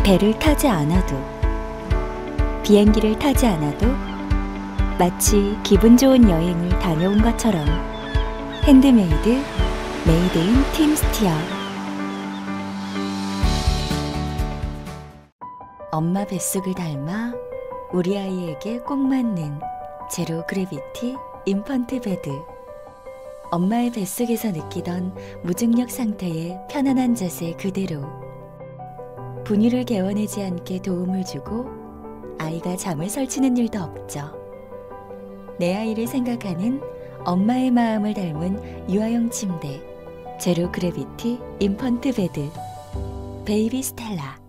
배를 타지 않아도, 비행기를 타지 않아도 마치 기분 좋은 여행을 다녀온 것처럼 핸드메이드 메이드 인 팀스티어. 엄마 뱃속을 닮아 우리 아이에게 꼭 맞는 제로 그래비티 인펀트 베드. 엄마의 뱃속에서 느끼던 무중력 상태의 편안한 자세 그대로 분유를 개워내지 않게 도움을 주고 아이가 잠을 설치는 일도 없죠. 내 아이를 생각하는 엄마의 마음을 닮은 유아용 침대 제로 그래비티 인펀트 베드 베이비 스텔라.